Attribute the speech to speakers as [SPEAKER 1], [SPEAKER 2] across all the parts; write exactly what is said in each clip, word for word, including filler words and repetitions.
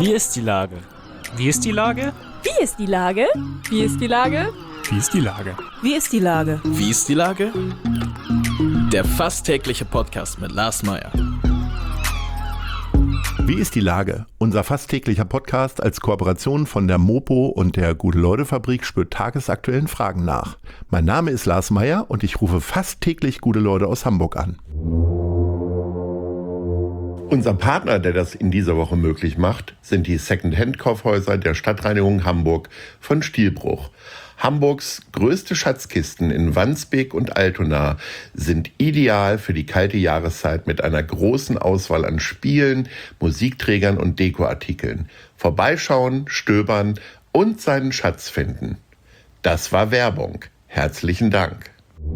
[SPEAKER 1] Wie ist die Lage?
[SPEAKER 2] Wie ist die Lage?
[SPEAKER 3] Wie ist die Lage? Wie ist die Lage?
[SPEAKER 2] Wie ist die Lage?
[SPEAKER 3] Wie ist die Lage?
[SPEAKER 1] Wie ist die Lage? Der fast tägliche Podcast mit Lars Meyer.
[SPEAKER 4] Wie ist die Lage? Unser fast täglicher Podcast als Kooperation von der Mopo und der Gute-Leute-Fabrik spürt tagesaktuellen Fragen nach. Mein Name ist Lars Meyer und ich rufe fast täglich gute Leute aus Hamburg an. Unser Partner, der das in dieser Woche möglich macht, sind die Second-Hand-Kaufhäuser der Stadtreinigung Hamburg von Stielbruch. Hamburgs größte Schatzkisten in Wandsbek und Altona sind ideal für die kalte Jahreszeit mit einer großen Auswahl an Spielen, Musikträgern und Dekoartikeln. Vorbeischauen, stöbern und seinen Schatz finden. Das war Werbung. Herzlichen Dank.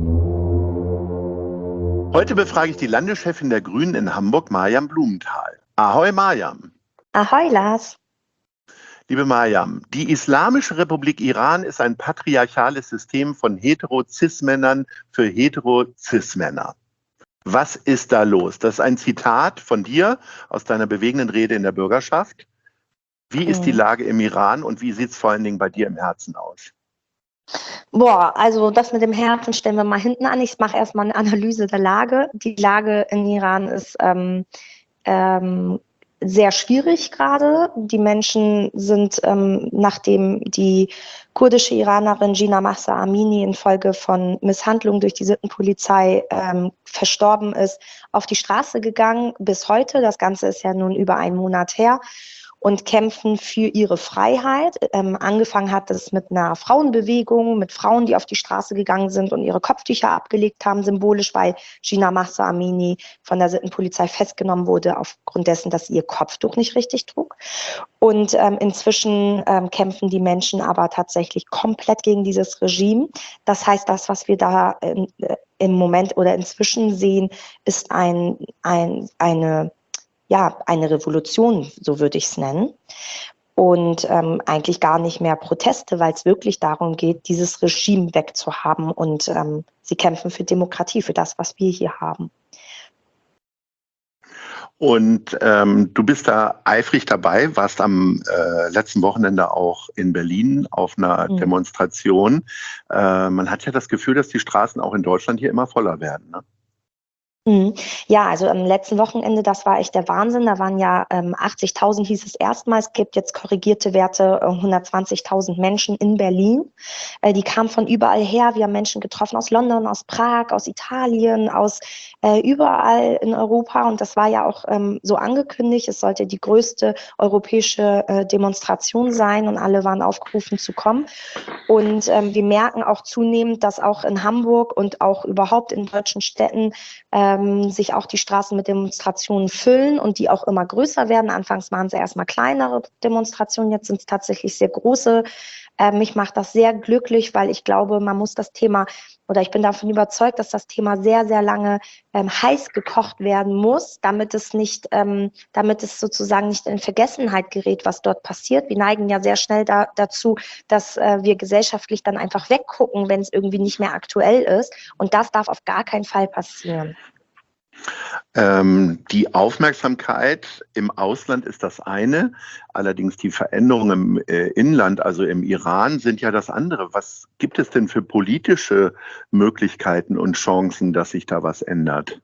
[SPEAKER 4] Heute befrage ich die Landeschefin der Grünen in Hamburg, Maryam Blumenthal. Ahoi Maryam.
[SPEAKER 5] Ahoi Lars.
[SPEAKER 4] Liebe Maryam, die Islamische Republik Iran ist ein patriarchales System von hetero-cis-Männern für hetero-cis-Männer. Was ist da los? Das ist ein Zitat von dir aus deiner bewegenden Rede in der Bürgerschaft. Wie ist die Lage im Iran und wie sieht es vor allen Dingen bei dir im Herzen aus?
[SPEAKER 5] Boah, also das mit dem Herzen stellen wir mal hinten an. Ich mache erstmal eine Analyse der Lage. Die Lage in Iran ist ähm, ähm, sehr schwierig gerade. Die Menschen sind, ähm, nachdem die kurdische Iranerin Jina Mahsa Amini infolge von Misshandlung durch die Sittenpolizei ähm, verstorben ist, auf die Straße gegangen bis heute. Das Ganze ist ja nun über einen Monat her. Und kämpfen für ihre Freiheit. Ähm, angefangen hat es mit einer Frauenbewegung, mit Frauen, die auf die Straße gegangen sind und ihre Kopftücher abgelegt haben, symbolisch, weil Jina Mahsa Amini von der Sittenpolizei festgenommen wurde, aufgrund dessen, dass sie ihr Kopftuch nicht richtig trug. Und ähm, inzwischen ähm, kämpfen die Menschen aber tatsächlich komplett gegen dieses Regime. Das heißt, das, was wir da in, äh, im Moment oder inzwischen sehen, ist ein, ein, eine ja, eine Revolution, so würde ich es nennen. Und ähm, eigentlich gar nicht mehr Proteste, weil es wirklich darum geht, dieses Regime wegzuhaben. Und ähm, sie kämpfen für Demokratie, für das, was wir hier haben.
[SPEAKER 4] Und ähm, du bist da eifrig dabei, warst am äh, letzten Wochenende auch in Berlin auf einer mhm. Demonstration. Äh, man hat ja das Gefühl, dass die Straßen auch in Deutschland hier immer voller werden, ne?
[SPEAKER 5] Ja, also am letzten Wochenende, das war echt der Wahnsinn. Da waren ja ähm, achtzigtausend hieß es erstmal. Es gibt jetzt korrigierte Werte, äh, hundertzwanzigtausend Menschen in Berlin. Äh, die kamen von überall her. Wir haben Menschen getroffen aus London, aus Prag, aus Italien, aus äh, überall in Europa. Und das war ja auch ähm, so angekündigt. Es sollte die größte europäische äh, Demonstration sein und alle waren aufgerufen zu kommen. Und ähm, wir merken auch zunehmend, dass auch in Hamburg und auch überhaupt in deutschen Städten äh, sich auch die Straßen mit Demonstrationen füllen und die auch immer größer werden. Anfangs waren es erstmal kleinere Demonstrationen, jetzt sind es tatsächlich sehr große. Äh, mich macht das sehr glücklich, weil ich glaube, man muss das Thema, oder ich bin davon überzeugt, dass das Thema sehr, sehr lange ähm, heiß gekocht werden muss, damit es nicht, ähm, damit es sozusagen nicht in Vergessenheit gerät, was dort passiert. Wir neigen ja sehr schnell da, dazu, dass äh, wir gesellschaftlich dann einfach weggucken, wenn es irgendwie nicht mehr aktuell ist. Und das darf auf gar keinen Fall passieren.
[SPEAKER 4] Ähm, die Aufmerksamkeit im Ausland ist das eine, allerdings die Veränderungen im äh, Inland, also im Iran, sind ja das andere. Was gibt es denn für politische Möglichkeiten und Chancen, dass sich da was ändert?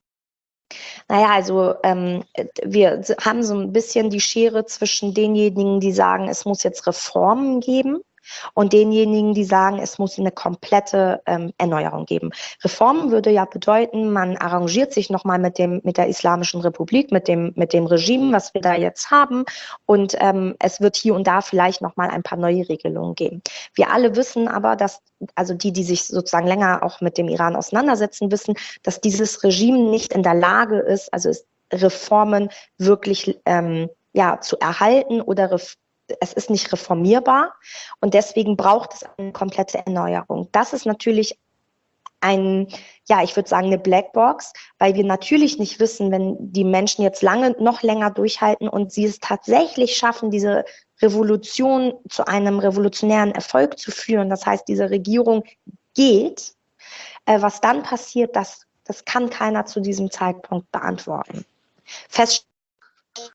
[SPEAKER 5] Naja, also ähm, wir haben so ein bisschen die Schere zwischen denjenigen, die sagen, es muss jetzt Reformen geben, und denjenigen, die sagen, es muss eine komplette ähm, Erneuerung geben. Reformen würde ja bedeuten, man arrangiert sich nochmal mit dem mit der Islamischen Republik, mit dem mit dem Regime, was wir da jetzt haben, und ähm, es wird hier und da vielleicht nochmal ein paar neue Regelungen geben. Wir alle wissen aber, dass, also die, die sich sozusagen länger auch mit dem Iran auseinandersetzen, wissen, dass dieses Regime nicht in der Lage ist, also es, Reformen wirklich ähm, ja, zu erhalten oder Reformen. Es ist nicht reformierbar und deswegen braucht es eine komplette Erneuerung. Das ist natürlich ein, ja, ich würde sagen, eine Blackbox, weil wir natürlich nicht wissen, wenn die Menschen jetzt lange, noch länger durchhalten und sie es tatsächlich schaffen, diese Revolution zu einem revolutionären Erfolg zu führen. Das heißt, diese Regierung geht. Äh, was dann passiert, das, das kann keiner zu diesem Zeitpunkt beantworten. Fest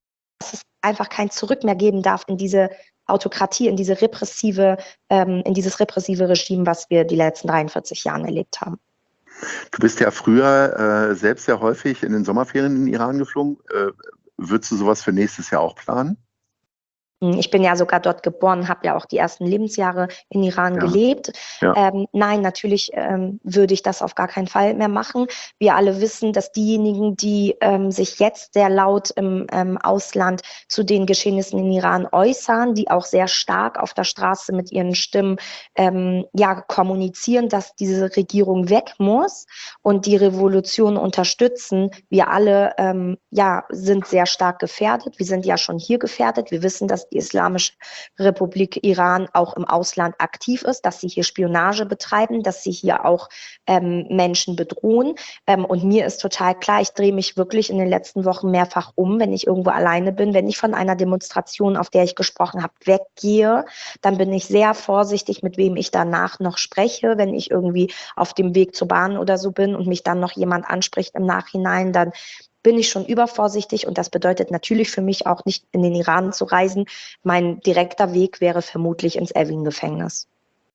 [SPEAKER 5] es einfach kein Zurück mehr geben darf in diese Autokratie, in diese repressive, ähm, in dieses repressive Regime, was wir die letzten dreiundvierzig Jahre erlebt haben.
[SPEAKER 4] Du bist ja früher äh, selbst sehr häufig in den Sommerferien in den Iran geflogen. Äh, würdest du sowas für nächstes Jahr auch planen?
[SPEAKER 5] Ich bin ja sogar dort geboren, habe ja auch die ersten Lebensjahre in Iran
[SPEAKER 4] Ja.
[SPEAKER 5] gelebt.
[SPEAKER 4] Ja.
[SPEAKER 5] Ähm, nein, natürlich ähm, würde ich das auf gar keinen Fall mehr machen. Wir alle wissen, dass diejenigen, die ähm, sich jetzt sehr laut im ähm, Ausland zu den Geschehnissen in Iran äußern, die auch sehr stark auf der Straße mit ihren Stimmen ähm, ja, kommunizieren, dass diese Regierung weg muss und die Revolution unterstützen. Wir alle ähm, ja, sind sehr stark gefährdet. Wir sind ja schon hier gefährdet. Wir wissen, dass die Islamische Republik Iran auch im Ausland aktiv ist, dass sie hier Spionage betreiben, dass sie hier auch ähm, Menschen bedrohen. Ähm, und mir ist total klar, ich drehe mich wirklich in den letzten Wochen mehrfach um, wenn ich irgendwo alleine bin. Wenn ich von einer Demonstration, auf der ich gesprochen habe, weggehe, dann bin ich sehr vorsichtig, mit wem ich danach noch spreche. Wenn ich irgendwie auf dem Weg zur Bahn oder so bin und mich dann noch jemand anspricht im Nachhinein, dann bin ich schon übervorsichtig und das bedeutet natürlich für mich auch nicht in den Iran zu reisen. Mein direkter Weg wäre vermutlich ins Evin-Gefängnis.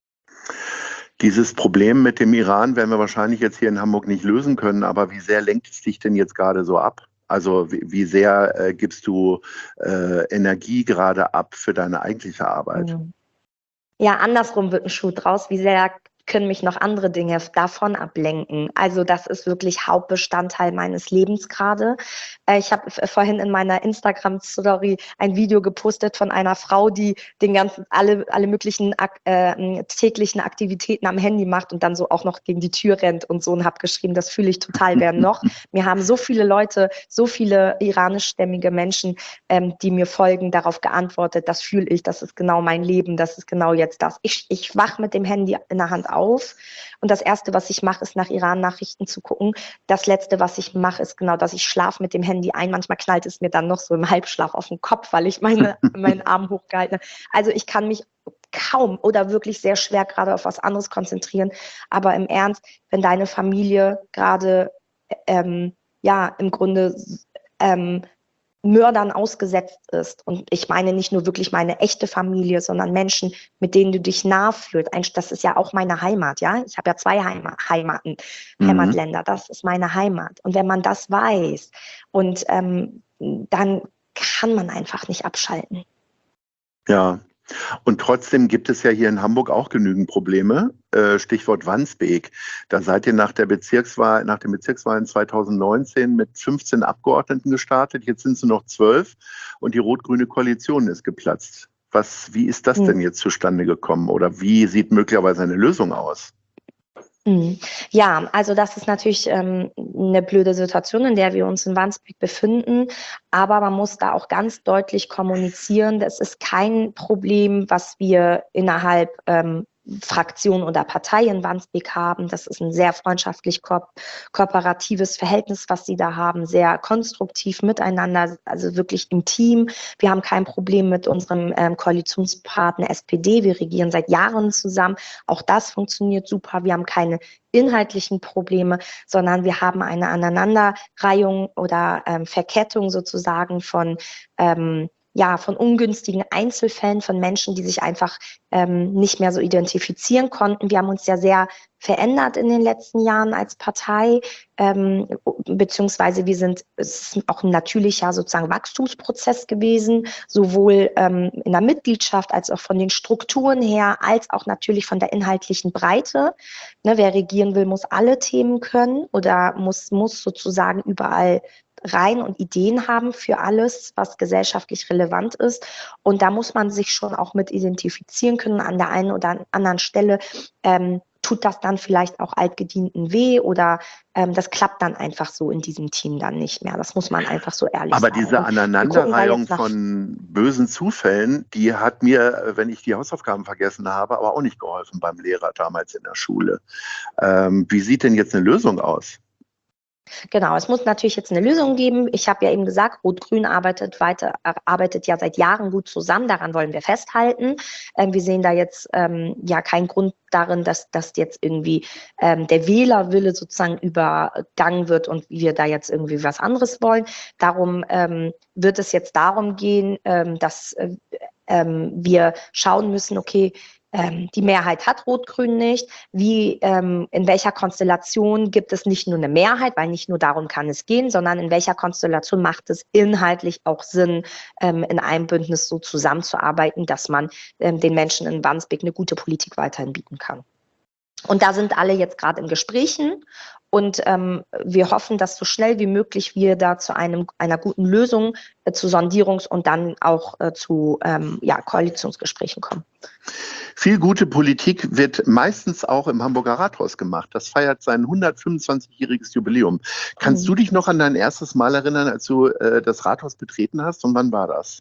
[SPEAKER 4] Dieses Problem mit dem Iran werden wir wahrscheinlich jetzt hier in Hamburg nicht lösen können, aber wie sehr lenkt es dich denn jetzt gerade so ab? Also wie, wie sehr äh, gibst du äh, Energie gerade ab für deine eigentliche Arbeit?
[SPEAKER 5] Ja, andersrum wird ein Schuh draus. Wie sehr können mich noch andere Dinge davon ablenken. Also das ist wirklich Hauptbestandteil meines Lebens gerade. Äh, ich habe vorhin in meiner Instagram-Story ein Video gepostet von einer Frau, die den ganzen alle alle möglichen äh, täglichen Aktivitäten am Handy macht und dann so auch noch gegen die Tür rennt und so, und habe geschrieben, das fühle ich total gern noch. Mir haben so viele Leute, so viele iranischstämmige Menschen, ähm, die mir folgen, darauf geantwortet, das fühle ich, das ist genau mein Leben, das ist genau jetzt das. Ich, ich wach mit dem Handy in der Hand auf. auf. Und das Erste, was ich mache, ist nach Iran-Nachrichten zu gucken. Das Letzte, was ich mache, ist genau, dass ich schlafe mit dem Handy ein. Manchmal knallt es mir dann noch so im Halbschlaf auf den Kopf, weil ich meine, meinen Arm hochgehalten habe. Also ich kann mich kaum oder wirklich sehr schwer gerade auf was anderes konzentrieren. Aber im Ernst, wenn deine Familie gerade ähm, ja im Grunde ähm, Mördern ausgesetzt ist. Und ich meine nicht nur wirklich meine echte Familie, sondern Menschen, mit denen du dich nah fühlst. Das ist ja auch meine Heimat, ja. Ich habe ja zwei Heima- Heimaten,
[SPEAKER 4] Mhm.
[SPEAKER 5] Heimatländer. Das ist meine Heimat. Und wenn man das weiß, und ähm, dann kann man einfach nicht abschalten.
[SPEAKER 4] Ja. Und trotzdem gibt es ja hier in Hamburg auch genügend Probleme. Äh, Stichwort Wandsbek. Da seid ihr nach der Bezirkswahl, nach den Bezirkswahlen zweitausendneunzehn mit fünfzehn Abgeordneten gestartet. Jetzt sind es nur noch zwölf und die rot-grüne Koalition ist geplatzt. Was, wie ist das
[SPEAKER 5] Hm.
[SPEAKER 4] denn jetzt zustande gekommen? Oder wie sieht möglicherweise eine Lösung aus?
[SPEAKER 5] Ja, also das ist natürlich ähm, eine blöde Situation, in der wir uns in Wandsbek befinden. Aber man muss da auch ganz deutlich kommunizieren, das ist kein Problem, was wir innerhalb ähm, Fraktion oder Partei in Wandsbek haben. Das ist ein sehr freundschaftlich ko- kooperatives Verhältnis, was sie da haben, sehr konstruktiv miteinander, also wirklich im Team. Wir haben kein Problem mit unserem ähm, Koalitionspartner S P D. Wir regieren seit Jahren zusammen. Auch das funktioniert super. Wir haben keine inhaltlichen Probleme, sondern wir haben eine Aneinanderreihung oder ähm, Verkettung sozusagen von ähm, ja, von ungünstigen Einzelfällen, von Menschen, die sich einfach ähm, nicht mehr so identifizieren konnten. Wir haben uns ja sehr verändert in den letzten Jahren als Partei, ähm, beziehungsweise wir sind, es ist auch ein natürlicher sozusagen Wachstumsprozess gewesen, sowohl ähm, in der Mitgliedschaft als auch von den Strukturen her, als auch natürlich von der inhaltlichen Breite. Ne, wer regieren will, muss alle Themen können oder muss, muss sozusagen überall rein und Ideen haben für alles, was gesellschaftlich relevant ist. Und da muss man sich schon auch mit identifizieren können. An der einen oder anderen Stelle ähm, tut das dann vielleicht auch Altgedienten weh oder ähm, das klappt dann einfach so in diesem Team dann nicht mehr. Das muss man einfach so ehrlich
[SPEAKER 4] Aber
[SPEAKER 5] sagen.
[SPEAKER 4] diese
[SPEAKER 5] Und wir gucken da
[SPEAKER 4] Aneinanderreihung
[SPEAKER 5] jetzt nach-
[SPEAKER 4] von bösen Zufällen, die hat mir, wenn ich die Hausaufgaben vergessen habe, aber auch nicht geholfen beim Lehrer damals in der Schule. Ähm, wie sieht denn jetzt eine Lösung aus?
[SPEAKER 5] Genau, es muss natürlich jetzt eine Lösung geben. Ich habe ja eben gesagt, Rot-Grün arbeitet weiter, arbeitet ja seit Jahren gut zusammen. Daran wollen wir festhalten. Ähm, wir sehen da jetzt ähm, ja keinen Grund darin, dass, dass jetzt irgendwie ähm, der Wählerwille sozusagen übergangen wird und wir da jetzt irgendwie was anderes wollen. Darum ähm, wird es jetzt darum gehen, ähm, dass äh, ähm, wir schauen müssen, okay, Ähm, die Mehrheit hat Rot-Grün nicht. Wie, ähm, in welcher Konstellation gibt es nicht nur eine Mehrheit, weil nicht nur darum kann es gehen, sondern in welcher Konstellation macht es inhaltlich auch Sinn, ähm, in einem Bündnis so zusammenzuarbeiten, dass man ähm, den Menschen in Wandsbek eine gute Politik weiterhin bieten kann. Und da sind alle jetzt gerade in Gesprächen und ähm, wir hoffen, dass so schnell wie möglich wir da zu einem, einer guten Lösung, äh, zu Sondierungs- und dann auch äh, zu ähm, ja, Koalitionsgesprächen kommen.
[SPEAKER 4] Viel gute Politik wird meistens auch im Hamburger Rathaus gemacht. Das feiert sein hundertfünfundzwanzigjähriges Jubiläum. Kannst
[SPEAKER 5] Mhm.
[SPEAKER 4] du dich noch an dein erstes Mal erinnern, als du äh, das Rathaus betreten hast, und wann war das?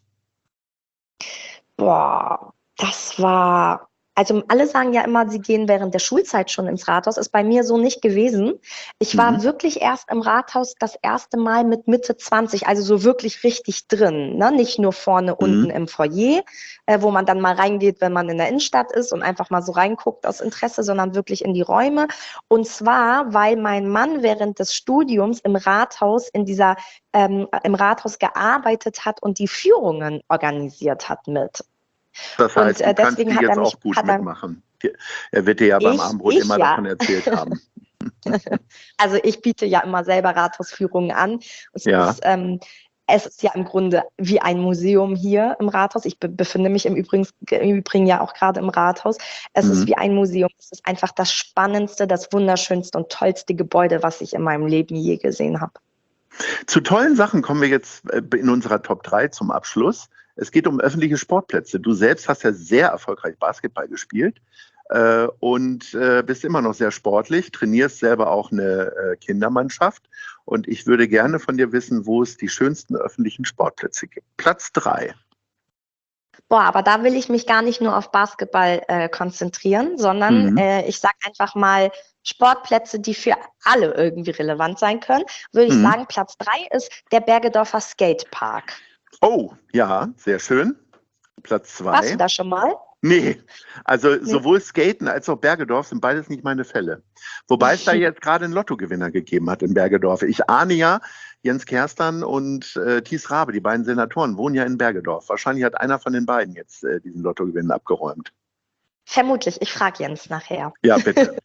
[SPEAKER 5] Boah, das war, also alle sagen ja immer, sie gehen während der Schulzeit schon ins Rathaus. Ist bei mir so nicht gewesen. Ich war
[SPEAKER 4] Mhm.
[SPEAKER 5] wirklich erst im Rathaus das erste Mal mit Mitte zwanzig, also so wirklich richtig drin, ne? Nicht nur vorne
[SPEAKER 4] Mhm.
[SPEAKER 5] unten im Foyer, äh, wo man dann mal reingeht, wenn man in der Innenstadt ist und einfach mal so reinguckt aus Interesse, sondern wirklich in die Räume. Und zwar, weil mein Mann während des Studiums im Rathaus in dieser ähm, im Rathaus gearbeitet hat und die Führungen organisiert hat mit.
[SPEAKER 4] Das
[SPEAKER 5] Und
[SPEAKER 4] heißt,
[SPEAKER 5] äh,
[SPEAKER 4] du kannst
[SPEAKER 5] deswegen
[SPEAKER 4] die
[SPEAKER 5] hat er
[SPEAKER 4] jetzt
[SPEAKER 5] mich,
[SPEAKER 4] auch gut
[SPEAKER 5] hat er,
[SPEAKER 4] mitmachen. Die- Er wird dir ja beim
[SPEAKER 5] ich,
[SPEAKER 4] Abendbrot
[SPEAKER 5] ich
[SPEAKER 4] immer
[SPEAKER 5] ja.
[SPEAKER 4] davon erzählt haben.
[SPEAKER 5] Also ich biete ja immer selber Rathausführungen an. Es
[SPEAKER 4] Ja.
[SPEAKER 5] ist, ähm, es ist ja im Grunde wie ein Museum hier im Rathaus. Ich be befinde mich im Übrigen, im Übrigen ja auch gerade im Rathaus. Es
[SPEAKER 4] Mhm.
[SPEAKER 5] ist wie ein Museum. Es ist einfach das spannendste, das wunderschönste und tollste Gebäude, was ich in meinem Leben je gesehen habe.
[SPEAKER 4] Zu tollen Sachen kommen wir jetzt äh, in unserer Top drei zum Abschluss. Es geht um öffentliche Sportplätze. Du selbst hast ja sehr erfolgreich Basketball gespielt äh, und äh, bist immer noch sehr sportlich, trainierst selber auch eine äh, Kindermannschaft. Und ich würde gerne von dir wissen, wo es die schönsten öffentlichen Sportplätze gibt. Platz drei.
[SPEAKER 5] Boah, aber da will ich mich gar nicht nur auf Basketball äh, konzentrieren, sondern
[SPEAKER 4] Mhm.
[SPEAKER 5] äh, ich sage einfach mal Sportplätze, die für alle irgendwie relevant sein können. Würde ich
[SPEAKER 4] Mhm.
[SPEAKER 5] sagen, Platz drei ist der Bergedorfer Skatepark.
[SPEAKER 4] Oh, ja, sehr schön. Platz
[SPEAKER 5] Warst du
[SPEAKER 4] zwei.
[SPEAKER 5] da schon mal?
[SPEAKER 4] Nee, also
[SPEAKER 5] Nee.
[SPEAKER 4] sowohl Skaten als auch Bergedorf sind beides nicht meine Fälle. Wobei es da jetzt gerade einen Lottogewinner gegeben hat in Bergedorf. Ich ahne ja, Jens Kerstan und äh, Thies Rabe, die beiden Senatoren, wohnen ja in Bergedorf. Wahrscheinlich hat einer von den beiden jetzt äh, diesen Lottogewinn abgeräumt.
[SPEAKER 5] Vermutlich, ich frage Jens nachher.
[SPEAKER 4] Ja, bitte.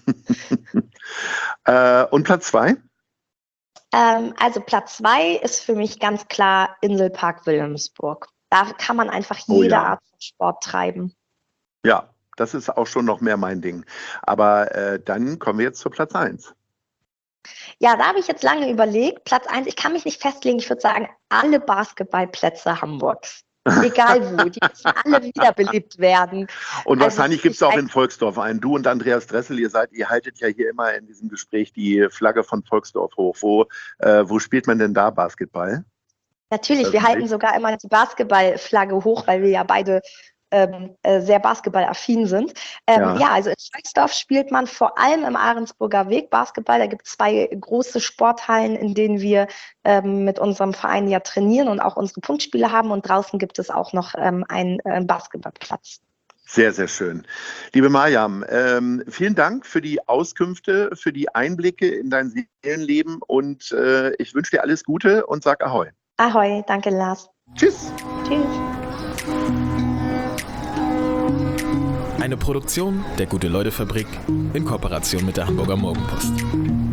[SPEAKER 4] äh, und Platz zwei?
[SPEAKER 5] Ähm, also Platz zwei ist für mich ganz klar Inselpark Wilhelmsburg. Da kann man einfach
[SPEAKER 4] Oh
[SPEAKER 5] jede
[SPEAKER 4] ja.
[SPEAKER 5] Art von Sport treiben.
[SPEAKER 4] Ja, das ist auch schon noch mehr mein Ding. Aber äh, dann kommen wir jetzt zu Platz eins.
[SPEAKER 5] Ja, da habe ich jetzt lange überlegt. Platz eins, ich kann mich nicht festlegen, ich würde sagen, alle Basketballplätze Hamburgs. Egal wo, die müssen alle wiederbelebt werden.
[SPEAKER 4] Und
[SPEAKER 5] Also
[SPEAKER 4] wahrscheinlich
[SPEAKER 5] es
[SPEAKER 4] gibt es
[SPEAKER 5] ist
[SPEAKER 4] auch
[SPEAKER 5] ein-
[SPEAKER 4] in Volksdorf einen. Du und Andreas Dressel, ihr seid, ihr haltet ja hier immer in diesem Gespräch die Flagge von Volksdorf hoch. Wo, äh, wo spielt man denn da Basketball?
[SPEAKER 5] Natürlich, wir
[SPEAKER 4] Öffentlich?
[SPEAKER 5] halten sogar immer die Basketballflagge hoch, weil wir ja beide ähm, äh, sehr basketballaffin sind. Ähm,
[SPEAKER 4] Ja.
[SPEAKER 5] ja. also in Volksdorf spielt man vor allem im Ahrensburger Weg Basketball. Da gibt es zwei große Sporthallen, in denen wir ähm, mit unserem Verein ja trainieren und auch unsere Punktspiele haben. Und draußen gibt es auch noch ähm, einen äh, Basketballplatz.
[SPEAKER 4] Sehr, sehr schön. Liebe Mariam, ähm, vielen Dank für die Auskünfte, für die Einblicke in dein Seelenleben und äh, ich wünsche dir alles Gute und sag Ahoi.
[SPEAKER 5] Ahoi, danke Lars.
[SPEAKER 4] Tschüss.
[SPEAKER 5] Tschüss.
[SPEAKER 1] Eine Produktion der Gute-Leute-Fabrik in Kooperation mit der Hamburger Morgenpost.